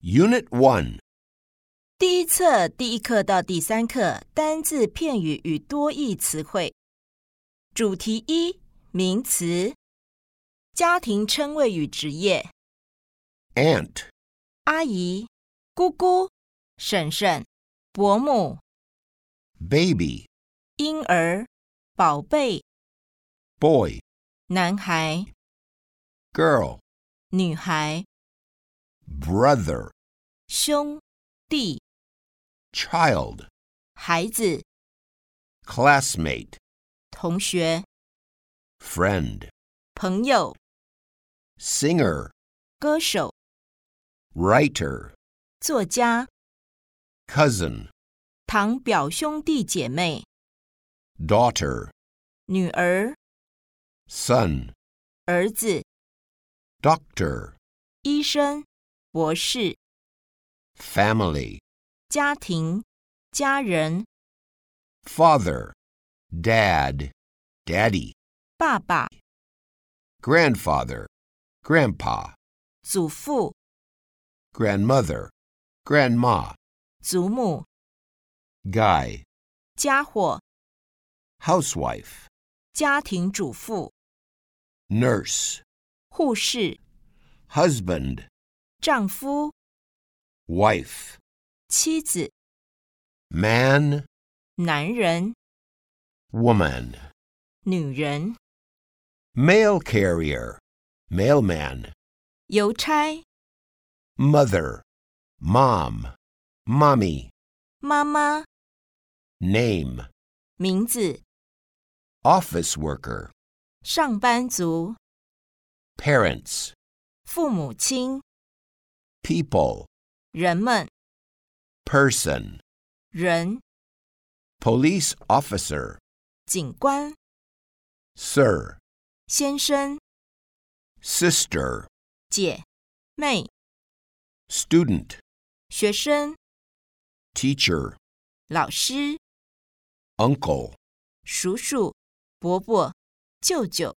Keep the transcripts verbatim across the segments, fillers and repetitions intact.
Unit one. 第一册第一课到第三课单字、片语与多义词汇。主题一：名词，家庭称谓与职业。 Aunt, 阿姨、姑姑、婶婶、伯母、 baby, 婴儿、宝贝、 boy, 男孩、 girl, 女孩、 brother, 兄弟、 child, 孩子、 classmate, 同学、 friend, 朋友、 singer, 歌手、 writer, 作家、 cousin, 堂表兄弟姐妹、 daughter, 女儿、 son, 儿子、 doctor, 医生、博士、 family, 家庭、家人、 father, dad, daddy, 爸爸、 grandfather, grandpa, 祖父、 grandmother, grandma, 祖母、 guy, 家伙、 housewife, 家庭主妇、 nurse, 护士、 husband, 丈夫、 wife, 妻子、 man, 男人、 woman, 女人、 mail carrier, mailman, 邮差、 mother, mom, mommy, 妈妈、 name, 名字、 office worker, 上班族、 parents, 父母亲、 people, 人们、 person, 人、 police officer, 警官、 sir, 先生、 sister, 姐、妹、 student, 学生、 teacher, 老师、 uncle, 叔叔、伯伯、舅舅。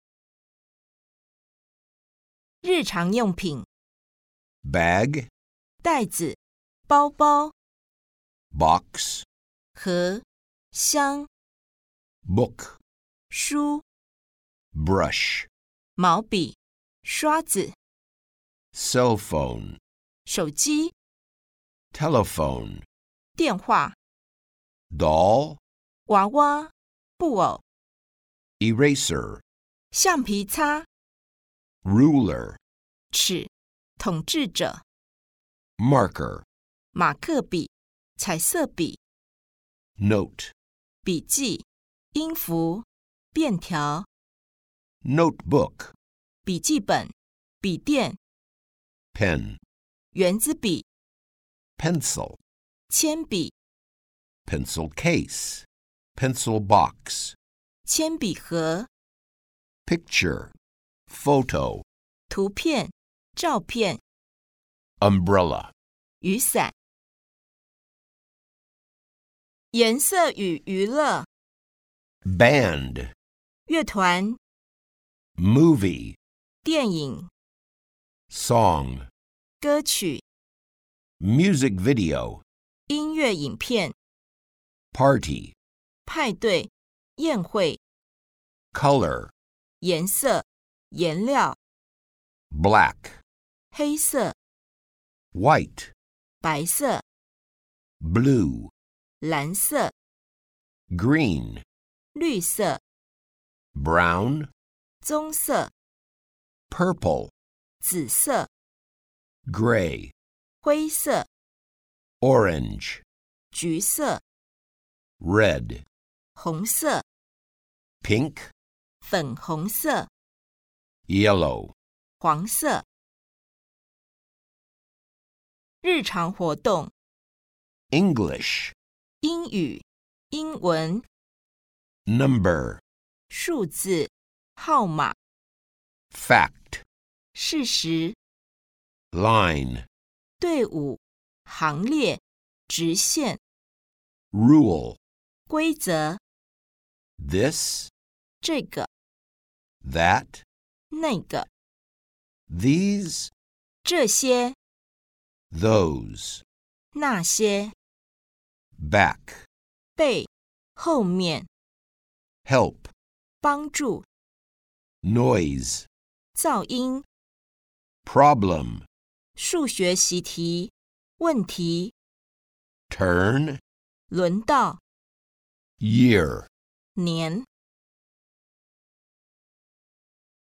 日常用品， bag, 袋子、包包、 box, 盒、箱、 book, 书、 brush, 毛笔、刷子、 cell phone, 手机、 telephone, 电话、 doll, 娃娃、布偶、 eraser, 橡皮擦、 ruler, 尺、统治者、 marker, 马克笔、彩色笔、 note, 笔记、音符、便条、 notebook, 笔记本、笔电、 pen, 圆珠笔、 pencil, 铅笔、 pencil case, pencil box, 铅笔盒、 picture, photo, 图片、照片、 umbrella, 雨伞。颜色与娱乐， band, 乐团、 movie, 电影、 song, 歌曲、 music video, 音乐影片、 party, 派对、宴会、 color, 颜色、颜料、 black, 黑色、 white, 白色、 blue, 蓝色、 green, 绿色、 brown, 棕色、 purple, 紫色、 gray, 灰色、 orange, 橘色、 red, 红色、 pink, 粉红色、 yellow. 黄色。日常活动， English, 英语、英文、 number, 数字、号码、 fact, 事实、 line, 队伍、行列、直线、 rule, 规则、 this, 这个、 that, 那个、 these, 这些、 those, 那些 back, 背后面 help, 帮助 noise, 噪音 problem, 数学习题问题 turn, 轮到 year. 年